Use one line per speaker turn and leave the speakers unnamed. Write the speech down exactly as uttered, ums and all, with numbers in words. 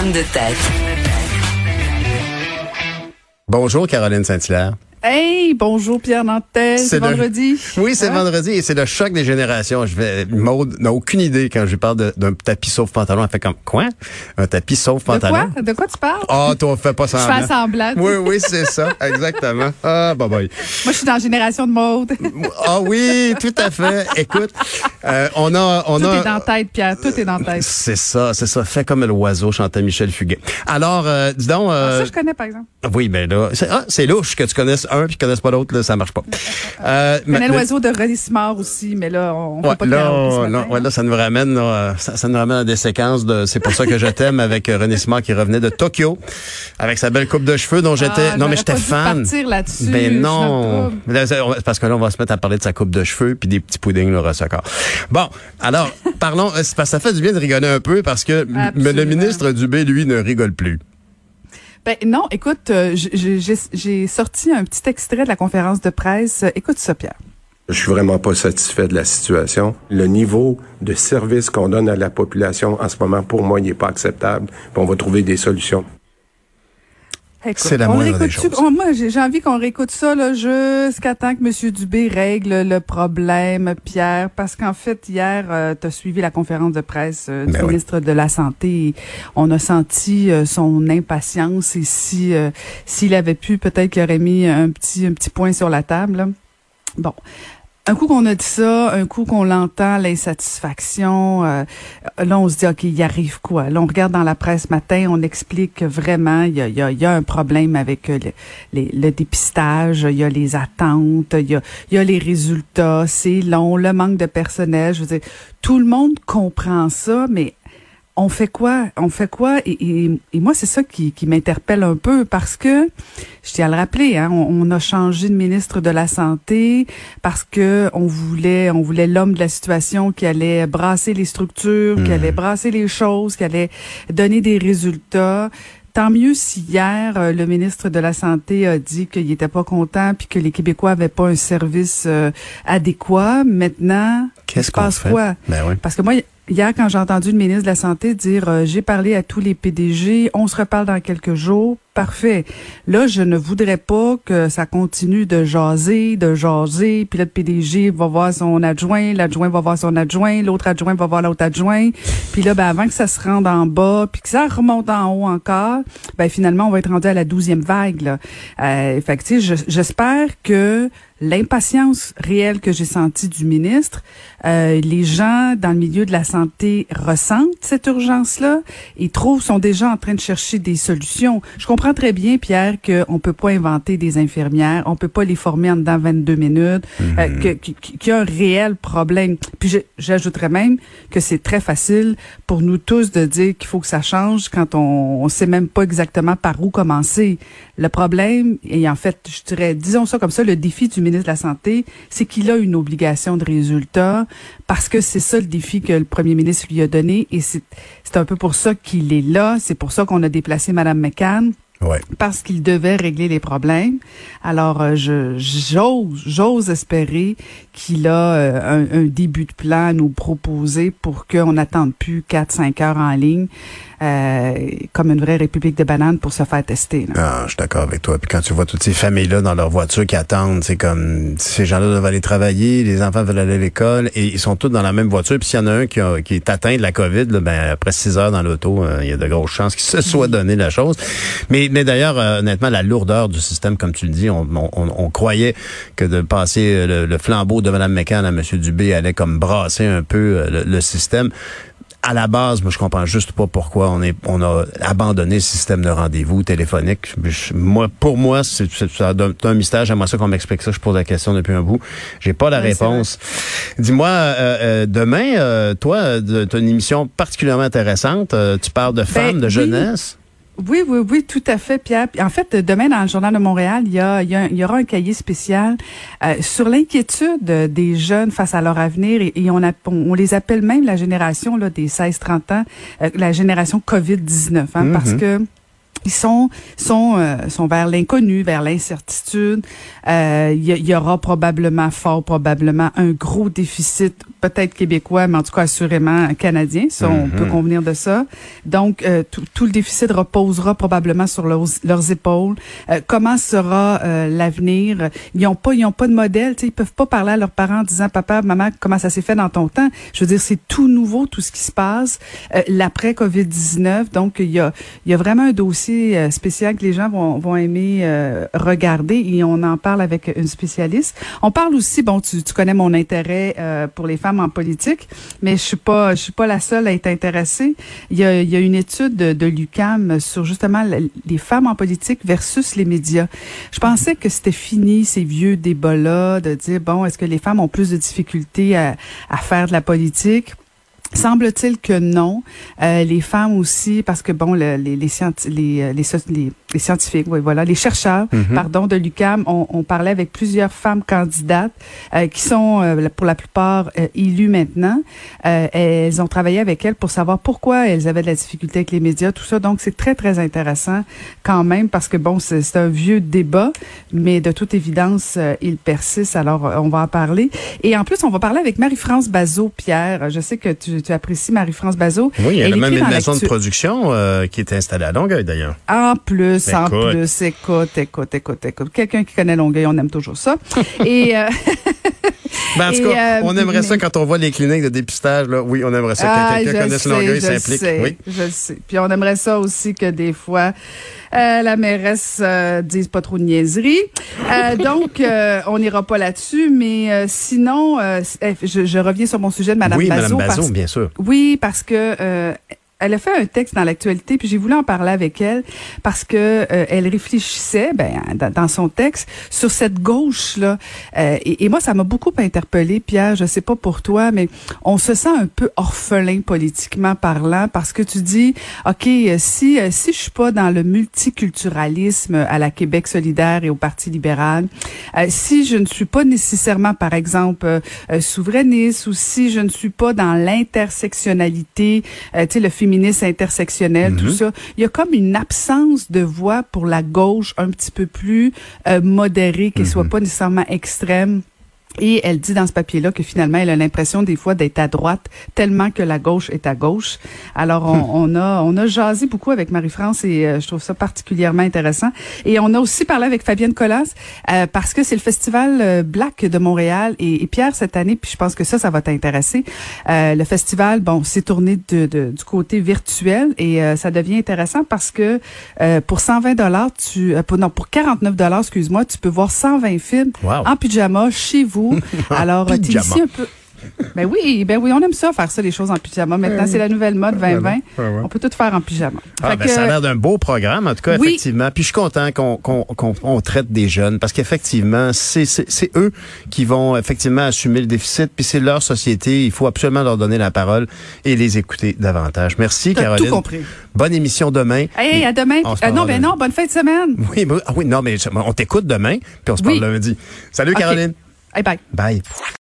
Homme de tête.
Bonjour Caroline Saint-Hilaire.
Hey, bonjour Pierre Nantel, c'est, c'est vendredi.
Le... Oui, c'est
hein?
vendredi et c'est le choc des générations. Je vais... Maud n'a aucune idée quand je lui parle de, d'un tapis sauf pantalon. Elle fait comme, quoi? Un tapis sauf pantalon?
De quoi? De quoi tu parles?
Ah, oh, toi, fais pas semblant.
Je fais semblant.
Oui, oui, c'est ça, exactement. Ah, bye bye.
Moi, je suis dans la génération de Maud.
Ah oui, tout à fait. Écoute, euh, on a... On
tout
a...
est dans la tête, Pierre, tout est dans la tête.
C'est ça, c'est ça. Fais comme l'oiseau, chantait Michel Fugain. Alors, euh, dis donc... Euh...
Ah, ça, je connais, par exemple.
Oui, ben là, c'est, ah, c'est louche que tu connaisses un puis que tu connaisses pas l'autre, là, ça marche pas.
Euh, je connais l'oiseau de René Simard aussi, mais là, on ne
ouais,
peut pas
là,
karaoké,
là, ouais, là, ça nous ramène, là, ça, ça nous ramène à des séquences de C'est pour ça que je t'aime avec René Simard qui revenait de Tokyo avec sa belle coupe de cheveux dont j'étais,
ah,
non mais j'étais
pas
fan.
Dû partir là-dessus.
Ben non, parce que là on va se mettre à parler de sa coupe de cheveux puis des petits puddings le ressaccord. Bon, alors parlons, c'est parce que ça fait du bien de rigoler un peu parce que Absolument. le ministre Dubé lui ne rigole plus.
Ben non, écoute, euh, j'ai, j'ai sorti un petit extrait de la conférence de presse. Écoute ça, Pierre.
Je suis vraiment pas satisfait de la situation. Le niveau de service qu'on donne à la population en ce moment, pour moi, il n'est pas acceptable. Puis on va trouver des solutions.
Écoute,
c'est la moindre des choses.
On, moi, j'ai, j'ai envie qu'on réécoute ça là, jusqu'à temps que M. Dubé règle le problème, Pierre, parce qu'en fait, hier, euh, tu as suivi la conférence de presse euh, du ben ministre oui. de la Santé. Et on a senti euh, son impatience et si euh, s'il avait pu, peut-être qu'il aurait mis un petit un petit point sur la table. Là. Bon. Un coup qu'on a dit ça, un coup qu'on l'entend, l'insatisfaction, euh, là, on se dit, OK, il arrive quoi? Là, on regarde dans la presse matin, on explique que vraiment, il y a, y a, y a un problème avec le, les, le dépistage, il y a les attentes, il y a, y a les résultats, c'est long, le manque de personnel. Je veux dire, tout le monde comprend ça, mais on fait quoi? On fait quoi? Et, et, et moi, c'est ça qui, qui m'interpelle un peu parce que, je tiens à le rappeler, hein, on, on a changé de ministre de la Santé parce que on voulait, on voulait l'homme de la situation qui allait brasser les structures, mmh. qui allait brasser les choses, qui allait donner des résultats. Tant mieux si hier, euh, le ministre de la Santé a dit qu'il était pas content puis que les Québécois avaient pas un service euh, adéquat. Maintenant,
qu'est-ce
il se passe quoi?
Ben oui.
Parce que moi, hier, quand j'ai entendu le ministre de la Santé dire euh, « J'ai parlé à tous les P D G, on se reparle dans quelques jours », parfait. Là, je ne voudrais pas que ça continue de jaser, de jaser, puis là, le P D G va voir son adjoint, l'adjoint va voir son adjoint, l'autre adjoint va voir l'autre adjoint, puis là, ben avant que ça se rende en bas, puis que ça remonte en haut encore, ben finalement, on va être rendu à la douzième vague, là. Euh, fait que, tu sais, j'espère que l'impatience réelle que j'ai sentie du ministre, euh, les gens dans le milieu de la santé ressentent cette urgence-là et trouvent, sont déjà en train de chercher des solutions. Je comprends très bien, Pierre, qu'on peut pas inventer des infirmières, on peut pas les former en dedans vingt-deux minutes, mm-hmm. euh, que, que, qu'il y a un réel problème. Puis je, j'ajouterais même que c'est très facile pour nous tous de dire qu'il faut que ça change quand on, on sait même pas exactement par où commencer. Le problème, et en fait, je dirais, disons ça comme ça, le défi du ministre de la Santé, c'est qu'il a une obligation de résultat parce que c'est ça le défi que le premier ministre lui a donné et c'est, c'est un peu pour ça qu'il est là. C'est pour ça qu'on a déplacé Mme McCann.
Ouais.
Parce qu'il devait régler les problèmes. Alors, euh, je j'ose, j'ose espérer qu'il a euh, un, un début de plan à nous proposer pour qu'on n'attende plus quatre cinq heures en ligne euh, comme une vraie république de bananes pour se faire tester. Là.
Ah, je suis d'accord avec toi. Puis quand tu vois toutes ces familles-là dans leur voiture qui attendent, c'est comme ces gens-là doivent aller travailler, les enfants veulent aller à l'école et ils sont tous dans la même voiture. Puis s'il y en a un qui, a, qui est atteint de la COVID, là, ben après six heures dans l'auto, euh, il y a de grosses chances qu'il se soit donné la chose. Mais Mais d'ailleurs, euh, honnêtement, la lourdeur du système, comme tu le dis, on, on, on croyait que de passer le, le flambeau de Mme McCann à M. Dubé allait comme brasser un peu euh, le, le système. À la base, moi, je comprends juste pas pourquoi on est, on a abandonné le système de rendez-vous téléphonique. Je, moi, pour moi, c'est, c'est, c'est un mystère. J'aimerais ça qu'on m'explique ça. Je pose la question depuis un bout. J'ai pas la oui, réponse. Dis-moi, euh, euh, demain, euh, toi, tu as une émission particulièrement intéressante. Euh, tu parles de femmes, ben, de jeunesse.
Oui. Oui, oui, oui, tout à fait, Pierre. En fait, demain, dans le Journal de Montréal, il y, a, il y, a, il y aura un cahier spécial euh, sur l'inquiétude des jeunes face à leur avenir. Et, et on, a, on les appelle même la génération là, des seize trente ans, euh, la génération covid dix-neuf, hein, mm-hmm. parce que Ils sont sont euh, sont vers l'inconnu, vers l'incertitude. Euh, il y, y aura probablement, fort probablement, un gros déficit, peut-être québécois, mais en tout cas assurément canadien. Ça, on mm-hmm. peut convenir de ça. Donc, euh, tout, tout le déficit reposera probablement sur leurs, leurs épaules. Euh, comment sera euh, l'avenir? Ils ont pas, ils ont pas de modèle. Ils peuvent pas parler à leurs parents en disant, papa, maman, comment ça s'est fait dans ton temps? Je veux dire, c'est tout nouveau, tout ce qui se passe. Euh, l'après covid dix-neuf. Donc, il y a, il y a vraiment un dossier spécial que les gens vont, vont aimer euh, regarder et on en parle avec une spécialiste. On parle aussi, bon, tu, tu connais mon intérêt euh, pour les femmes en politique, mais je suis pas, je suis pas la seule à être intéressée. Il y a, il y a une étude de, de l'U Q A M sur justement les femmes en politique versus les médias. Je pensais que c'était fini ces vieux débats-là de dire bon, est-ce que les femmes ont plus de difficultés à, à faire de la politique? Semble-t-il que non. Euh, les femmes aussi, parce que bon, le, les, les, scienti- les, les, les, les scientifiques, oui, voilà, les chercheurs, mm-hmm. pardon, de l'U Q A M, on, on parlait avec plusieurs femmes candidates euh, qui sont, euh, pour la plupart, euh, élues maintenant. Euh, elles ont travaillé avec elles pour savoir pourquoi elles avaient de la difficulté avec les médias, tout ça. Donc, c'est très, très intéressant quand même, parce que bon, c'est, c'est un vieux débat, mais de toute évidence, euh, il persiste. Alors, on va en parler. Et en plus, on va parler avec Marie-France Bazot, Pierre. Je sais que tu Tu apprécies Marie-France Bazot.
Oui, elle, elle a même une maison
l'actu...
de production euh, qui est installée à Longueuil, d'ailleurs.
En plus,
écoute.
en plus, écoute, écoute, écoute, écoute. Quelqu'un qui connaît Longueuil, on aime toujours ça. Et... Euh...
Ben, en tout cas, euh, on aimerait mais... ça quand on voit les cliniques de dépistage. Là. Oui, on aimerait ça que ah, quelqu'un connaisse sais, Longueuil s'implique.
Sais,
oui.
Je le sais. Puis on aimerait ça aussi que des fois, euh, la mairesse euh, dise pas trop de niaiseries. Euh, donc, euh, on n'ira pas là-dessus. Mais euh, sinon, euh, je, je reviens sur mon sujet de Mme
oui,
Bazot.
Oui, Mme Bazot,
parce...
bien sûr.
Oui, parce que... Euh, elle a fait un texte dans l'actualité, puis j'ai voulu en parler avec elle parce que euh, elle réfléchissait, ben, dans, dans son texte, sur cette gauche là. Euh, et, et moi, ça m'a beaucoup interpellée, Pierre. Je sais pas pour toi, mais on se sent un peu orphelin politiquement parlant parce que tu dis, ok, si si je suis pas dans le multiculturalisme à la Québec solidaire et au Parti libéral, euh, si je ne suis pas nécessairement, par exemple, euh, souverainiste, ou si je ne suis pas dans l'intersectionnalité, euh, tu sais, le féminisme intersectionnel, mm-hmm. tout ça. Il y a comme une absence de voix pour la gauche un petit peu plus euh, modérée, qu'elle mm-hmm. soit pas nécessairement extrême. Et elle dit dans ce papier-là que finalement, elle a l'impression des fois d'être à droite tellement que la gauche est à gauche. Alors, on, on a on a jasé beaucoup avec Marie-France et euh, je trouve ça particulièrement intéressant. Et on a aussi parlé avec Fabienne Collas euh, parce que c'est le Festival euh, Black de Montréal et, et Pierre cette année, puis je pense que ça, ça va t'intéresser. Euh, le festival, bon, s'est tourné de, de, du côté virtuel et euh, ça devient intéressant parce que euh, pour cent vingt dollars, tu euh, pour, non pour quarante-neuf dollars, excuse-moi, tu peux voir cent vingt films wow. en pyjama chez vous. Alors, t'es ici un peu... Ben oui, ben oui, on aime ça, faire ça, les choses en pyjama. Maintenant, c'est la nouvelle mode vingt vingt. Ouais, ouais. On peut tout faire en pyjama.
Ah, ben, que... Ça a l'air d'un beau programme, en tout cas, oui. effectivement. Puis je suis content qu'on, qu'on, qu'on on traite des jeunes parce qu'effectivement, c'est, c'est, c'est eux qui vont effectivement assumer le déficit. Puis c'est leur société. Il faut absolument leur donner la parole et les écouter davantage. Merci,
T'as
Caroline.
Tout compris.
Bonne émission demain.
Hey, à demain. Euh, non, ben non, bonne fin de semaine.
Oui, ben, ah oui, non, mais on t'écoute demain, puis on se parle oui. lundi. Salut, okay. Caroline.
Hey, bye.
Bye.